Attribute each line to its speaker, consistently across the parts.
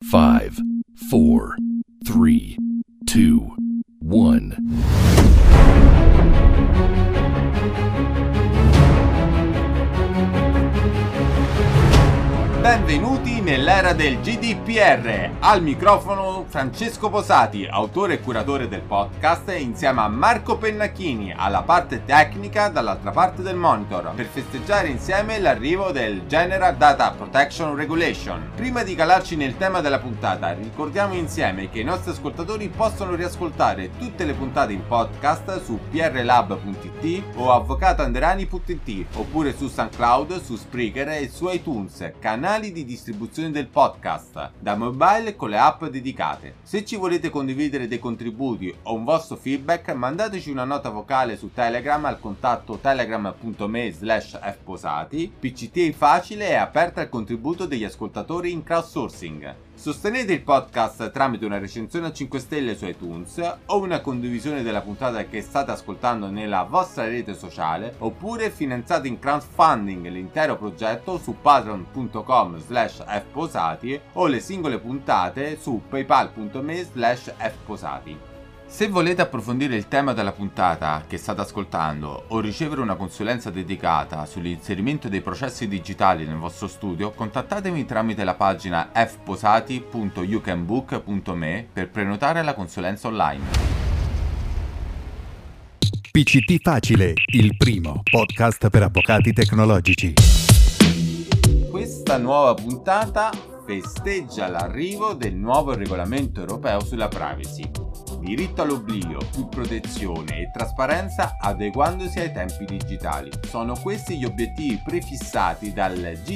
Speaker 1: 5, 4, 3, 2, 1.
Speaker 2: Benvenuti nell'era del GDPR, al microfono Francesco Posati, autore e curatore del podcast, insieme a Marco Pennacchini alla parte tecnica dall'altra parte del monitor, per festeggiare insieme l'arrivo del General Data Protection Regulation. Prima di calarci nel tema della puntata, ricordiamo insieme che i nostri ascoltatori possono riascoltare tutte le puntate in podcast su prlab.it o avvocatoanderani.it, oppure su SoundCloud, su Spreaker e su iTunes, canali di distribuzione del podcast da mobile con le app dedicate. Se ci volete condividere dei contributi o un vostro feedback, mandateci una nota vocale su Telegram al contatto telegram.me/fposati. PCT Facile è aperta al contributo degli ascoltatori in crowdsourcing. Sostenete il podcast tramite una recensione a 5 stelle su iTunes o una condivisione della puntata che state ascoltando nella vostra rete sociale, oppure finanziate in crowdfunding l'intero progetto su patreon.com/fposati o le singole puntate su paypal.me/fposati. Se volete approfondire il tema della puntata che state ascoltando o ricevere una consulenza dedicata sull'inserimento dei processi digitali nel vostro studio, contattatemi tramite la pagina fposati.youcanbook.me per prenotare la consulenza online.
Speaker 3: PCT Facile, il primo podcast per avvocati tecnologici.
Speaker 2: Questa nuova puntata festeggia l'arrivo del nuovo regolamento europeo sulla privacy. Diritto all'oblio, più protezione e trasparenza adeguandosi ai tempi digitali. Sono questi gli obiettivi prefissati dal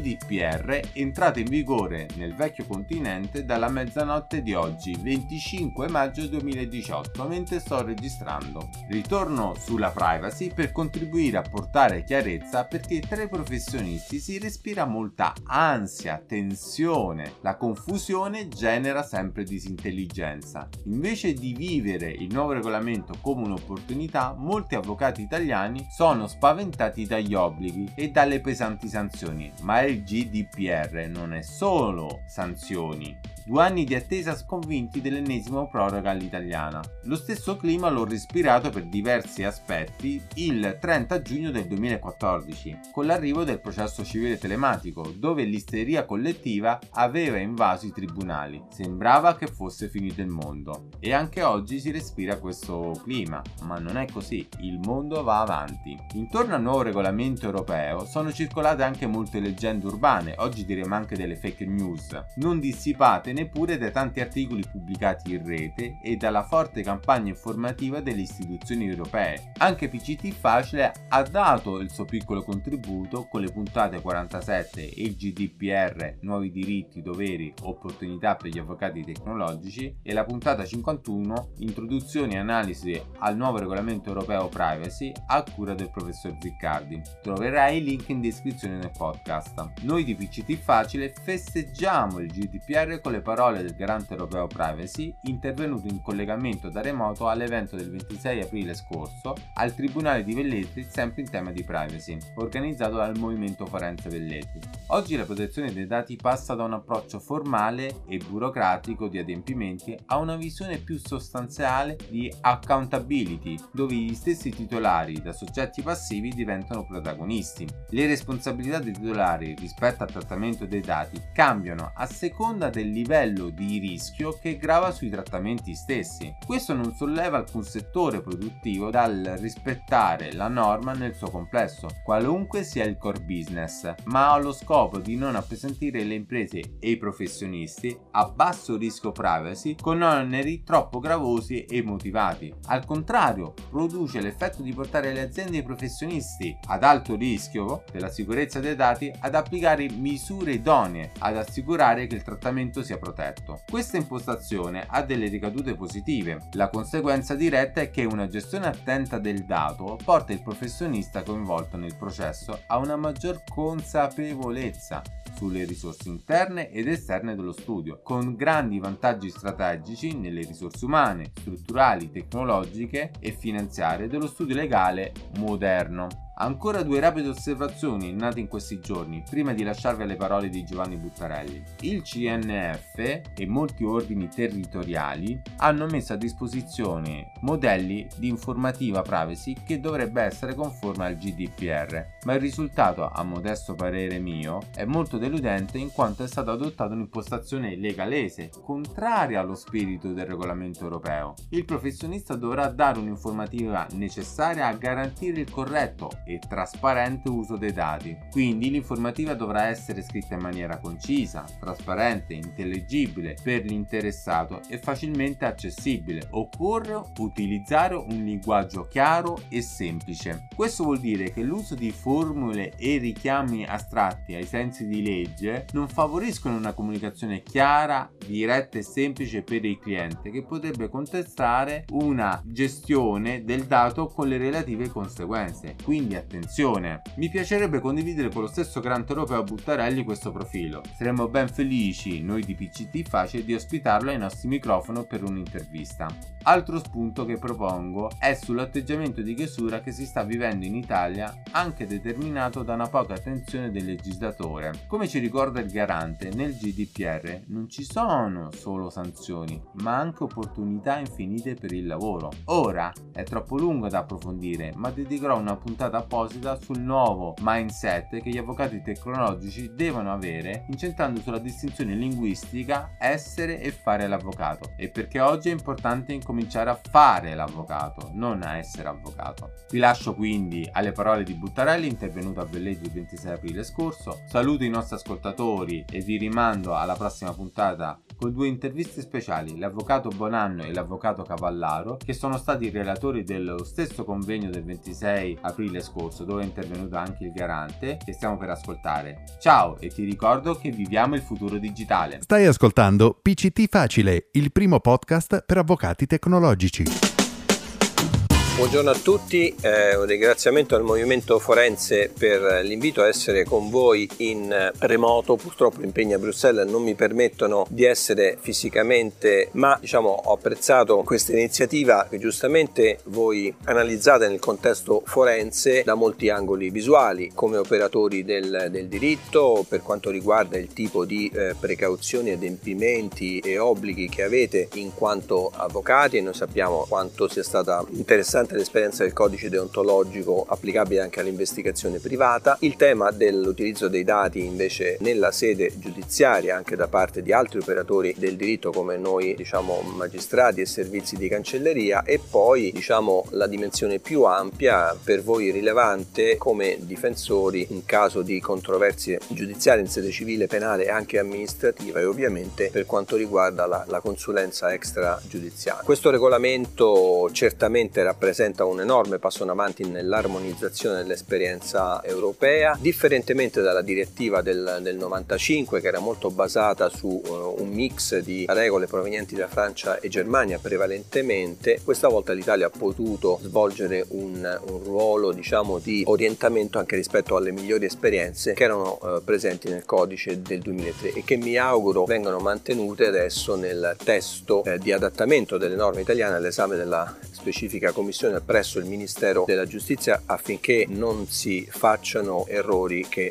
Speaker 2: GDPR, entrato in vigore nel vecchio continente dalla mezzanotte di oggi, 25 maggio 2018, mentre sto registrando. Ritorno sulla privacy per contribuire a portare chiarezza, perché tra i professionisti si respira molta ansia, tensione, la confusione genera sempre disintelligenza. Invece di vivere il nuovo regolamento come un'opportunità, molti avvocati italiani sono spaventati dagli obblighi e dalle pesanti sanzioni, ma il GDPR non è solo sanzioni. 2 anni di attesa sconvinti dell'ennesima proroga all'italiana. Lo stesso clima l'ho respirato per diversi aspetti il 30 giugno del 2014, con l'arrivo del processo civile telematico, dove l'isteria collettiva aveva invaso i tribunali. Sembrava che fosse finito il mondo. E anche oggi si respira questo clima, ma non è così. Il mondo va avanti. Intorno al nuovo regolamento europeo sono circolate anche molte leggende urbane, oggi diremo anche delle fake news, non dissipate neppure dai tanti articoli pubblicati in rete e dalla forte campagna informativa delle istituzioni europee. Anche PCT Facile ha dato il suo piccolo contributo con le puntate 47 e il GDPR, nuovi diritti, doveri, opportunità per gli avvocati tecnologici, e la puntata 51, introduzione e analisi al nuovo regolamento europeo privacy, a cura del professor Ziccardi. Troverai il link in descrizione del podcast. Noi di PCT Facile festeggiamo il GDPR con le parole del garante europeo privacy, intervenuto in collegamento da remoto all'evento del 26 aprile scorso al Tribunale di Velletri, sempre in tema di privacy, organizzato dal Movimento Forense Velletri. Oggi la protezione dei dati passa da un approccio formale e burocratico di adempimenti a una visione più sostanziale di accountability, dove gli stessi titolari da soggetti passivi diventano protagonisti. Le responsabilità dei titolari rispetto al trattamento dei dati cambiano a seconda del livello di rischio che grava sui trattamenti stessi. Questo non solleva alcun settore produttivo dal rispettare la norma nel suo complesso, qualunque sia il core business, ma ha lo scopo di non appesantire le imprese e i professionisti a basso rischio privacy con oneri troppo gravosi e motivati. Al contrario, produce l'effetto di portare le aziende e i professionisti ad alto rischio della sicurezza dei dati ad applicare misure idonee ad assicurare che il trattamento sia protetto. Questa impostazione ha delle ricadute positive. La conseguenza diretta è che una gestione attenta del dato porta il professionista coinvolto nel processo a una maggior consapevolezza sulle risorse interne ed esterne dello studio, con grandi vantaggi strategici nelle risorse umane, strutturali, tecnologiche e finanziarie dello studio legale moderno. Ancora 2 rapide osservazioni nate in questi giorni, prima di lasciarvi alle parole di Giovanni Buttarelli. Il CNF e molti ordini territoriali hanno messo a disposizione modelli di informativa privacy che dovrebbe essere conforme al GDPR, ma il risultato, a modesto parere mio, è molto deludente in quanto è stata adottata un'impostazione legalese, contraria allo spirito del regolamento europeo. Il professionista dovrà dare un'informativa necessaria a garantire il corretto e trasparente uso dei dati, quindi l'informativa dovrà essere scritta in maniera concisa, trasparente, intellegibile per l'interessato e facilmente accessibile. Occorre utilizzare un linguaggio chiaro e semplice. Questo vuol dire che l'uso di formule e richiami astratti ai sensi di legge non favoriscono una comunicazione chiara, diretta e semplice per il cliente, che potrebbe contestare una gestione del dato con le relative conseguenze. Quindi attenzione! Mi piacerebbe condividere con lo stesso grande europeo Buttarelli questo profilo. Saremmo ben felici, noi di PCT Facile, di ospitarlo ai nostri microfoni per un'intervista. Altro spunto che propongo è sull'atteggiamento di chiusura che si sta vivendo in Italia, anche determinato da una poca attenzione del legislatore. Come ci ricorda il garante, nel GDPR non ci sono solo sanzioni, ma anche opportunità infinite per il lavoro. Ora è troppo lungo da approfondire, ma dedicherò una puntata apposita sul nuovo mindset che gli avvocati tecnologici devono avere, incentrando sulla distinzione linguistica essere e fare l'avvocato, e perché oggi è importante incominciare a fare l'avvocato, non a essere avvocato. Vi lascio quindi alle parole di Buttarelli, intervenuto a Velletri il 26 aprile scorso. Saluto i nostri ascoltatori e vi rimando alla prossima puntata con 2 interviste speciali, l'avvocato Bonanno e l'avvocato Cavallaro, che sono stati i relatori dello stesso convegno del 26 aprile scorso, dove è intervenuto anche il garante, che stiamo per ascoltare. Ciao, e ti ricordo che viviamo il futuro digitale.
Speaker 3: Stai ascoltando PCT Facile, il primo podcast per avvocati tecnologici.
Speaker 4: Buongiorno a tutti, un ringraziamento al Movimento Forense per l'invito a essere con voi in remoto. Purtroppo gli impegni a Bruxelles non mi permettono di essere fisicamente, ma ho apprezzato questa iniziativa che giustamente voi analizzate nel contesto forense da molti angoli visuali, come operatori del diritto, per quanto riguarda il tipo di precauzioni, adempimenti e obblighi che avete in quanto avvocati, e noi sappiamo quanto sia stata interessante l'esperienza del codice deontologico applicabile anche all'investigazione privata. Il tema dell'utilizzo dei dati invece nella sede giudiziaria anche da parte di altri operatori del diritto come noi magistrati e servizi di cancelleria, e poi la dimensione più ampia per voi rilevante come difensori in caso di controversie giudiziarie in sede civile, penale e anche amministrativa, e ovviamente per quanto riguarda la consulenza extragiudiziaria. Questo regolamento certamente rappresenta un enorme passo in avanti nell'armonizzazione dell'esperienza europea, differentemente dalla direttiva del 95, che era molto basata su un mix di regole provenienti da Francia e Germania prevalentemente. Questa volta l'Italia ha potuto svolgere un ruolo di orientamento anche rispetto alle migliori esperienze che erano presenti nel codice del 2003 e che mi auguro vengano mantenute adesso nel testo di adattamento delle norme italiane all'esame della specifica commissione presso il Ministero della Giustizia, affinché non si facciano errori che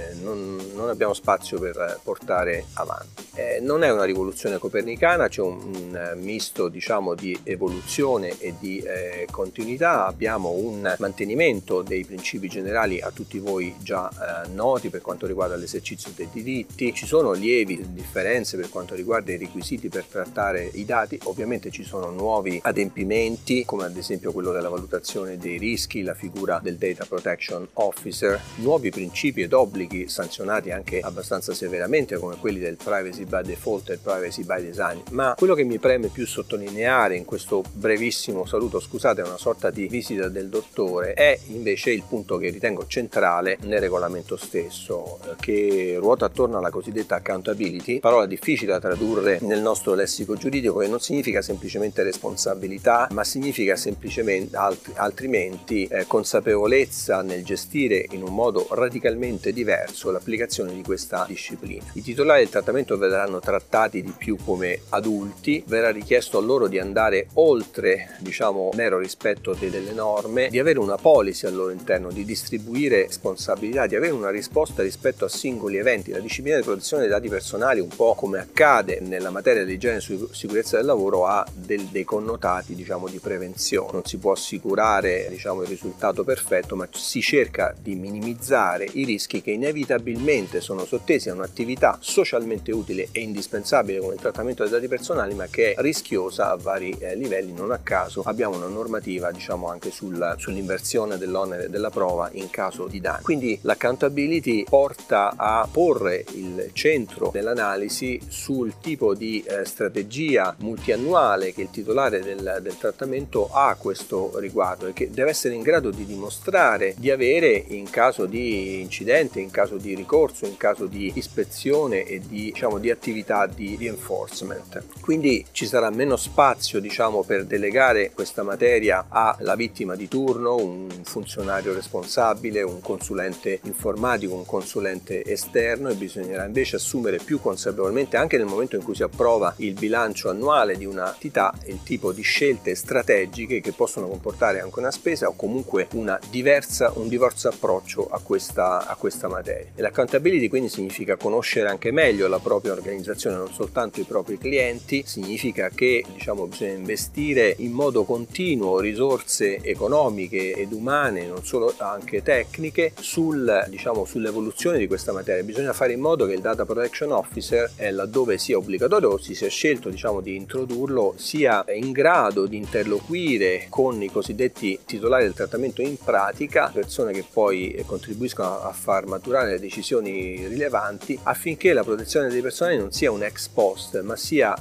Speaker 4: non abbiamo spazio per portare avanti. Non è una rivoluzione copernicana, c'è un misto di evoluzione e di continuità. Abbiamo un mantenimento dei principi generali a tutti voi già noti per quanto riguarda l'esercizio dei diritti. Ci sono lievi differenze per quanto riguarda i requisiti per trattare i dati. Ovviamente ci sono nuovi adempimenti, come ad esempio quello della valutazione dei rischi, la figura del Data Protection Officer, nuovi principi ed obblighi sanzionati anche abbastanza severamente come quelli del privacy by default e il privacy by design. Ma quello che mi preme più sottolineare in questo brevissimo saluto, scusate, è una sorta di visita del dottore, è invece il punto che ritengo centrale nel regolamento stesso, che ruota attorno alla cosiddetta accountability, parola difficile da tradurre nel nostro lessico giuridico, che non significa semplicemente responsabilità, ma significa semplicemente altrimenti consapevolezza nel gestire in un modo radicalmente diverso l'applicazione di questa disciplina. I titolari del trattamento verranno trattati di più come adulti, verrà richiesto a loro di andare oltre, mero rispetto delle norme, di avere una policy al loro interno, di distribuire responsabilità, di avere una risposta rispetto a singoli eventi. La disciplina di protezione dei dati personali, un po' come accade nella materia di igiene e sicurezza del lavoro, ha dei connotati di prevenzione. Non si può assicurare il risultato perfetto, ma si cerca di minimizzare i rischi che inevitabilmente sono sottesi a un'attività socialmente utile e indispensabile come il trattamento dei dati personali, ma che è rischiosa a vari livelli. Non a caso abbiamo una normativa anche sull'inversione dell'onere della prova in caso di danni. Quindi l'accountability porta a porre il centro dell'analisi sul tipo di strategia multiannuale che il titolare del trattamento ha a questo riguardo e che deve essere in grado di dimostrare di avere in caso di incidente, in caso di ricorso, in caso di ispezione e di attività di enforcement. Quindi ci sarà meno spazio per delegare questa materia alla vittima di turno, un funzionario responsabile, un consulente informatico, un consulente esterno, e bisognerà invece assumere più consapevolmente, anche nel momento in cui si approva il bilancio annuale di un'entità, il tipo di scelte strategiche che possono comportare anche una spesa o comunque un diverso approccio a questa materia. E l'accountability quindi significa conoscere anche meglio la propria organizzazione, non soltanto i propri clienti, significa che bisogna investire in modo continuo risorse economiche ed umane, non solo anche tecniche, sull'evoluzione di questa materia. Bisogna fare in modo che il Data Protection Officer, laddove sia obbligatorio o si sia scelto di introdurlo, sia in grado di interloquire con i cosiddetti titolari del trattamento in pratica, persone che poi contribuiscono a far maturare le decisioni rilevanti, affinché la protezione dei personali non sia un ex post, ma sia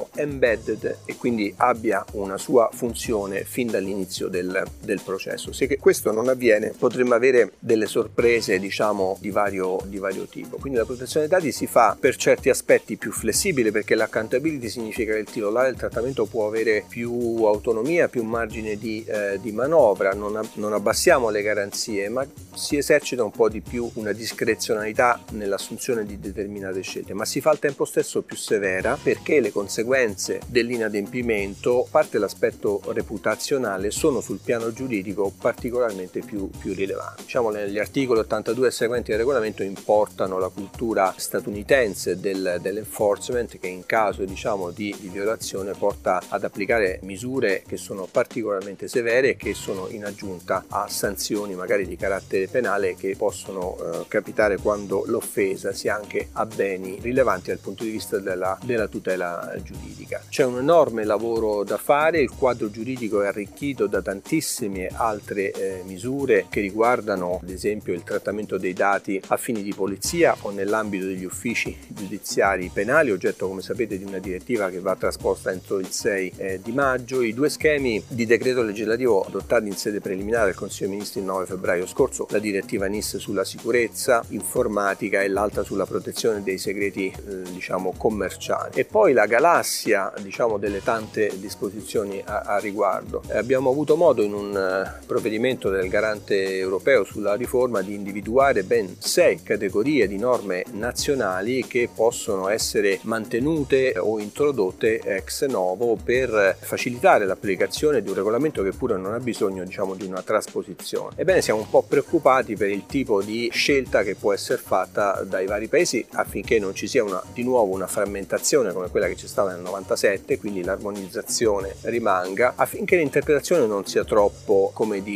Speaker 4: embedded e quindi abbia una sua funzione fin dall'inizio del processo. Se questo non avviene, potremmo avere delle sorprese di vario tipo. Quindi la protezione dei dati si fa per certi aspetti più flessibile, perché l'accountability significa che il titolare del trattamento può avere più autonomia, più margine di manovra, non abbassiamo le garanzie, ma si esercita un po' di più una discrezionalità nell'assunzione di determinate scelte, ma si fa al tempo stesso più severa, perché le conseguenze dell'inadempimento, a parte l'aspetto reputazionale, sono sul piano giuridico particolarmente più rilevanti. Gli articoli 82 e seguenti del regolamento importano la cultura statunitense dell'enforcement, che in caso di violazione porta ad applicare misure che sono particolarmente severe e che sono in aggiunta a sanzioni magari di carattere penale che possono capitare quando l'offesa sia anche a beni rilevanti dal punto di vista della tutela giuridica. C'è un enorme lavoro da fare, il quadro giuridico è arricchito da tantissime altre misure che riguardano ad esempio il trattamento dei dati a fini di polizia o nell'ambito degli uffici giudiziari penali, oggetto come sapete di una direttiva che va trasposta entro il 6 di maggio. I due schemi di decreto legislativo adottati in sede preliminare dal Consiglio dei Ministri il 9 febbraio scorso, la direttiva NIS sulla sicurezza informatica e l'altra sulla protezione dei segreti commerciali, e poi la galassia delle tante disposizioni a riguardo. Abbiamo avuto modo in un provvedimento del garante europeo sulla riforma di individuare ben 6 categorie di norme nazionali che possono essere mantenute o introdotte ex novo per facilitare l'applicazione di un regolamento che pure non ha bisogno di una trasposizione. Ebbene, siamo un po' preoccupati per il tipo di scelta che può essere fatta dai vari paesi affinché non ci sia di nuovo una frammentazione come quella che c'è stata nel 97, quindi l'armonizzazione rimanga, affinché l'interpretazione non sia troppo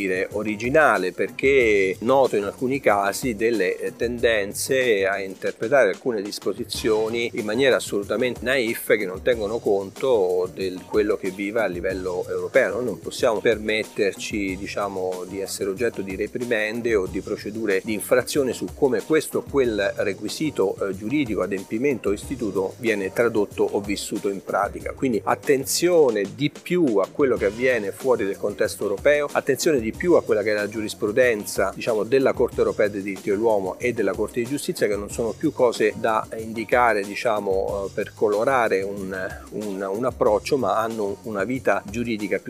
Speaker 4: originale, perché noto in alcuni casi delle tendenze a interpretare alcune disposizioni in maniera assolutamente naif, che non tengono conto di quello che vive a livello europeo. Noi non possiamo permetterci di essere oggetto di reprimende o di procedure di infrazione su come questo o quel requisito giuridico, adempimento o istituto viene tradotto o vissuto in pratica. Quindi attenzione di più a quello che avviene fuori del contesto europeo, attenzione di più a quella che è la giurisprudenza della Corte Europea dei diritti dell'uomo e della Corte di Giustizia, che non sono più cose da indicare per colorare un approccio, ma hanno una vita giuridica più specifica.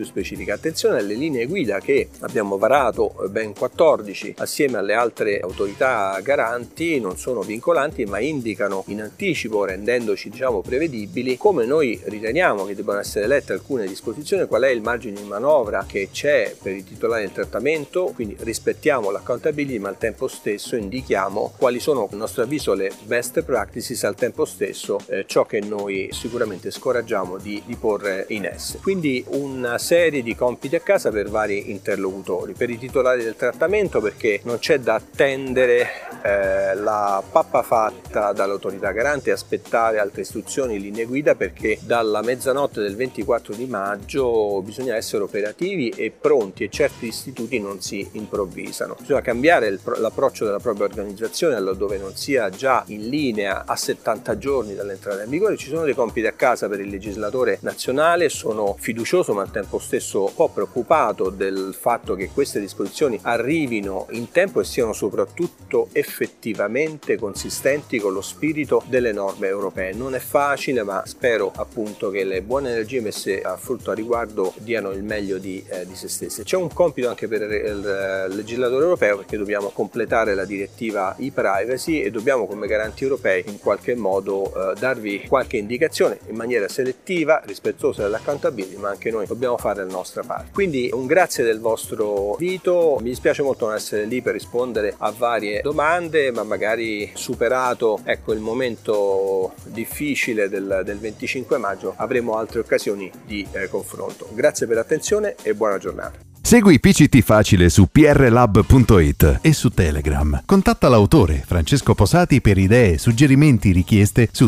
Speaker 4: pubblica. Attenzione alle linee guida che abbiamo varato, ben 14, assieme alle altre autorità garanti, non sono vincolanti ma indicano in anticipo, rendendoci prevedibili, come noi riteniamo che debbano essere lette alcune disposizioni, qual è il margine di manovra che c'è per i titolari del trattamento, quindi rispettiamo l'accountability ma al tempo stesso indichiamo quali sono a nostro avviso le best practices, al tempo stesso ciò che noi sicuramente scoraggiamo di porre in essere. Quindi una serie di compiti a casa per vari interlocutori, per i titolari del trattamento perché non c'è da attendere la pappa fatta dall'autorità garante e aspettare altre istruzioni, linee guida, perché dalla mezzanotte del 24 di maggio bisogna essere operativi e pronti, e certi istituti non si improvvisano. Bisogna cambiare l'approccio della propria organizzazione laddove non sia già in linea a 70 giorni dall'entrata in vigore. Ci sono dei compiti a casa per il legislatore nazionale, sono fiducioso ma al tempo stesso un po' preoccupato del fatto che queste disposizioni arrivino in tempo e siano soprattutto effettivamente consistenti con lo spirito delle norme europee. Non è facile, ma spero appunto che le buone energie messe a frutto a riguardo diano il meglio di se stesse. C'è un compito anche per il legislatore europeo, perché dobbiamo completare la direttiva e-privacy e dobbiamo come garanti europei in qualche modo darvi qualche indicazione in maniera selettiva, rispettosa dell'accountability, ma anche noi dobbiamo fare la nostra parte. Quindi un grazie del vostro invito, mi dispiace molto non essere lì per rispondere a varie domande, ma magari superato il momento difficile del 25 maggio avremo altre occasioni di confronto. Grazie per l'attenzione e buona giornata.
Speaker 3: Segui PCT Facile su prlab.it e su Telegram. Contatta l'autore Francesco Posati per idee, suggerimenti, richieste su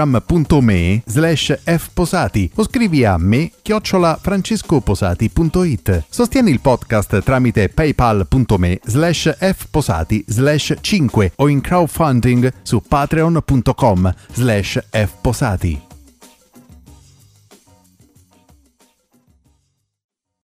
Speaker 3: telegram.me/fposati o scrivi a me@francescoposati.it. Sostieni il podcast tramite paypal.me/fposati/5 o in crowdfunding su patreon.com/fposati.